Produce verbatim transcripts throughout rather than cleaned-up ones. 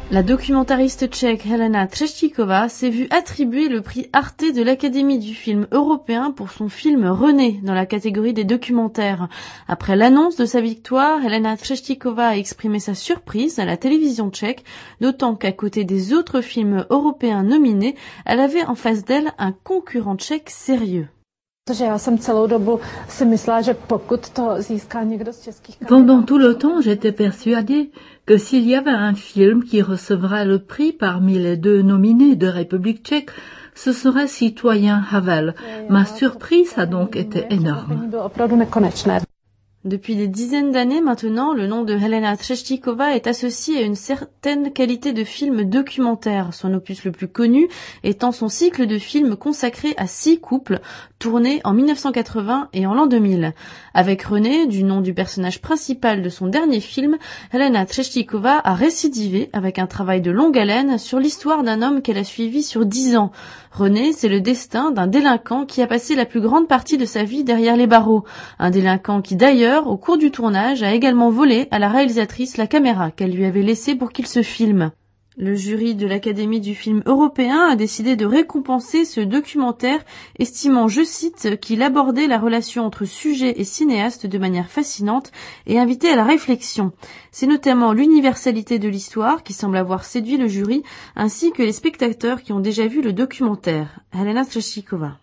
La documentariste tchèque Helena Třeštíková s'est vue attribuer le prix Arte de l'Académie du film européen pour son film René dans la catégorie des documentaires. Après l'annonce de sa victoire, Helena Třeštíková a exprimé sa surprise à la télévision tchèque, d'autant qu'à côté des autres films européens nominés, elle avait en face d'elle un concurrent tchèque sérieux. Pendant tout le temps, j'étais persuadée que s'il y avait un film qui recevrait le prix parmi les deux nominés de République tchèque, ce serait Citoyen Havel. Ma surprise a donc été énorme. Depuis des dizaines d'années maintenant, le nom de Helena Třeštíková est associé à une certaine qualité de film documentaire, son opus le plus connu étant son cycle de films consacré à six couples, tournés en mille neuf cent quatre-vingts et en l'an deux mille. Avec René, du nom du personnage principal de son dernier film, Helena Třeštíková a récidivé avec un travail de longue haleine sur l'histoire d'un homme qu'elle a suivi sur dix ans. René, c'est le destin d'un délinquant qui a passé la plus grande partie de sa vie derrière les barreaux. Un délinquant qui d'ailleurs, au cours du tournage, a également volé à la réalisatrice la caméra qu'elle lui avait laissée pour qu'il se filme. Le jury de l'Académie du film européen a décidé de récompenser ce documentaire, estimant, je cite, qu'il abordait la relation entre sujet et cinéaste de manière fascinante et invitait à la réflexion. C'est notamment l'universalité de l'histoire qui semble avoir séduit le jury, ainsi que les spectateurs qui ont déjà vu le documentaire. Helena Třeštíková.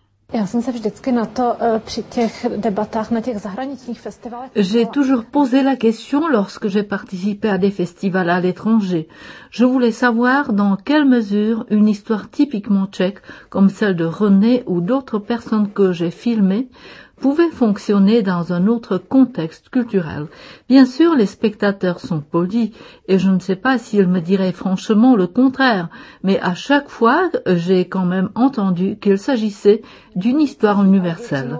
J'ai toujours posé la question lorsque j'ai participé à des festivals à l'étranger. Je voulais savoir dans quelle mesure une histoire typiquement tchèque, comme celle de René ou d'autres personnes que j'ai filmées, pouvait fonctionner dans un autre contexte culturel. Bien sûr, les spectateurs sont polis, et je ne sais pas s'ils me diraient franchement le contraire, mais à chaque fois, j'ai quand même entendu qu'il s'agissait d'une histoire universelle.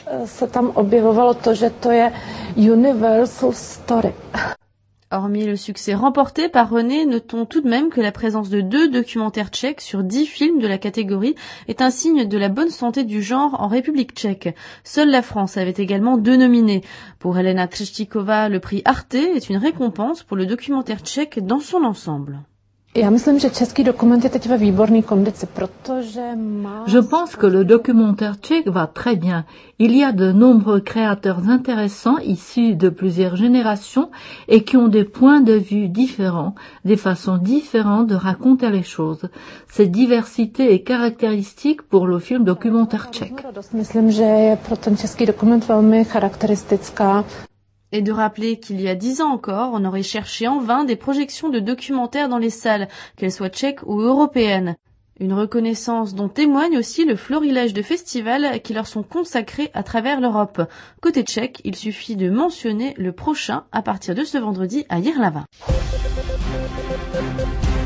Hormis le succès remporté par René, notons tout de même que la présence de deux documentaires tchèques sur dix films de la catégorie est un signe de la bonne santé du genre en République tchèque. Seule la France avait également deux nominés. Pour Helena Třeštíková, le prix Arte est une récompense pour le documentaire tchèque dans son ensemble. Je pense que le documentaire tchèque va très bien. Il y a de nombreux créateurs intéressants issus de plusieurs générations et qui ont des points de vue différents, des façons différentes de raconter les choses. Cette diversité est caractéristique pour le film documentaire tchèque. Et de rappeler qu'il y a dix ans encore, on aurait cherché en vain des projections de documentaires dans les salles, qu'elles soient tchèques ou européennes. Une reconnaissance dont témoigne aussi le florilège de festivals qui leur sont consacrés à travers l'Europe. Côté tchèque, il suffit de mentionner le prochain à partir de ce vendredi à Jihlava.